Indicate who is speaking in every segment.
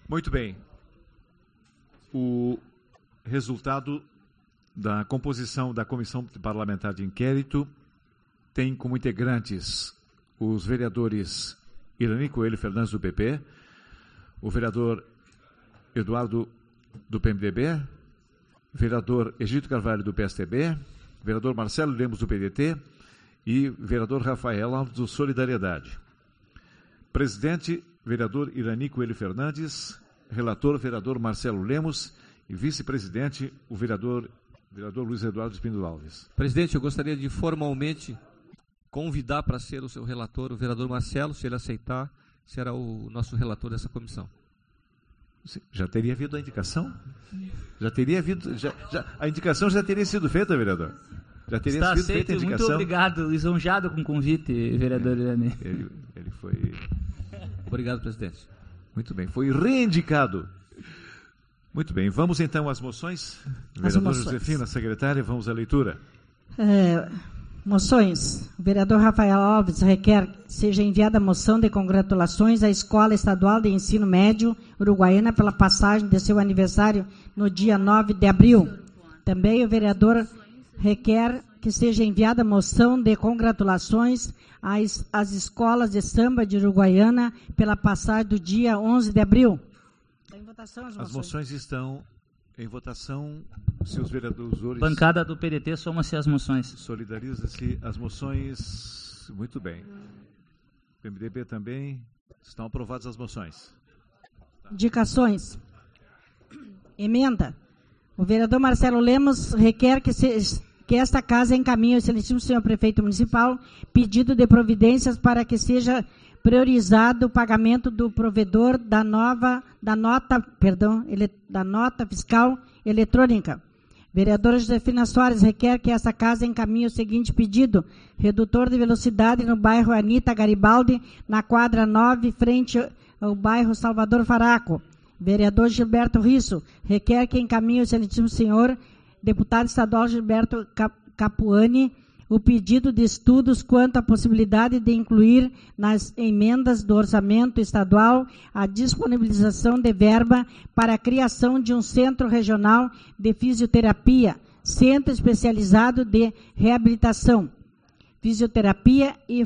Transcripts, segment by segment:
Speaker 1: Muito bem. O resultado da composição da Comissão Parlamentar de Inquérito tem como integrantes os vereadores Irani Coelho Fernandes, do PP, o vereador Eduardo, do PMDB, vereador Egito Carvalho, do PSTB, vereador Marcelo Lemos, do PDT e vereador Rafael Alves, do Solidariedade. Presidente, vereador Irani Coelho Fernandes, relator, vereador Marcelo Lemos e vice-presidente, o vereador Luiz Eduardo Espíndola Alves.
Speaker 2: Presidente, eu gostaria de formalmente convidar para ser o seu relator o vereador Marcelo, se ele aceitar, será o nosso relator dessa comissão.
Speaker 1: Já teria havido a indicação? Já teria havido, a indicação já teria sido feita, vereador? Já teria
Speaker 3: Está
Speaker 1: sido
Speaker 3: aceito,
Speaker 1: feita a indicação?
Speaker 3: muito obrigado, lisonjado com o convite, vereador Irani.
Speaker 1: Ele foi...
Speaker 2: Obrigado, presidente.
Speaker 1: Muito bem, foi reindicado. Muito bem, vamos então às moções. Vereadora Josefina, secretária, vamos à leitura.
Speaker 4: Moções. O vereador Rafael Alves requer que seja enviada a moção de congratulações à Escola Estadual de Ensino Médio Uruguaiana pela passagem de seu aniversário no dia 9 de abril. Também o vereador requer que seja enviada a moção de congratulações às escolas de samba de Uruguaiana pela passagem do dia 11 de abril. Está em votação as moções.
Speaker 1: As moções estão em votação. Se os vereadores...
Speaker 3: Bancada do PDT, soma-se as moções.
Speaker 1: Solidariza-se as moções. Muito bem. O PMDB também. Estão aprovadas as moções.
Speaker 4: Indicações. Emenda. O vereador Marcelo Lemos requer que esta casa encaminhe ao excelentíssimo senhor prefeito municipal pedido de providências para que seja priorizado o pagamento do provedor da nota fiscal eletrônica. Vereadora Josefina Soares requer que essa casa encaminhe o seguinte pedido: redutor de velocidade no bairro Anita Garibaldi, na quadra 9, frente ao bairro Salvador Faraco. Vereador Gilberto Risso requer que encaminhe o excelentíssimo senhor deputado estadual Gilberto Capuani o pedido de estudos quanto à possibilidade de incluir nas emendas do orçamento estadual a disponibilização de verba para a criação de um centro regional de fisioterapia, centro especializado de reabilitação, fisioterapia e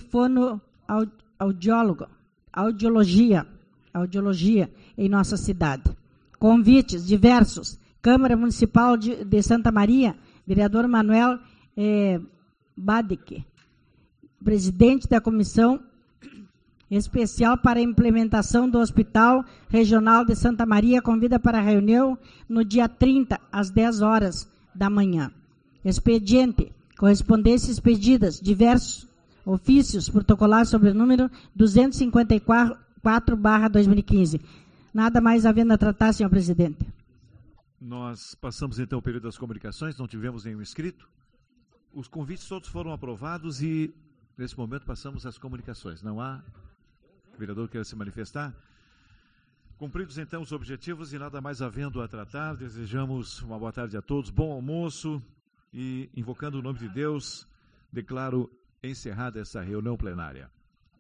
Speaker 4: audiologia em nossa cidade. Convites diversos. Câmara Municipal de Santa Maria, vereador Manuel Badek, presidente da Comissão Especial para a Implementação do Hospital Regional de Santa Maria, convida para a reunião no dia 30, às 10 horas da manhã. Expediente, correspondências expedidas, diversos ofícios protocolares sobre o número 254/2015. Nada mais havendo a tratar, senhor presidente.
Speaker 1: Nós passamos então o período das comunicações, não tivemos nenhum inscrito. Os convites todos foram aprovados e, nesse momento, passamos às comunicações. Não há vereador que queira se manifestar? Cumpridos, então, os objetivos e nada mais havendo a tratar, desejamos uma boa tarde a todos, bom almoço e, invocando o nome de Deus, declaro encerrada essa reunião plenária.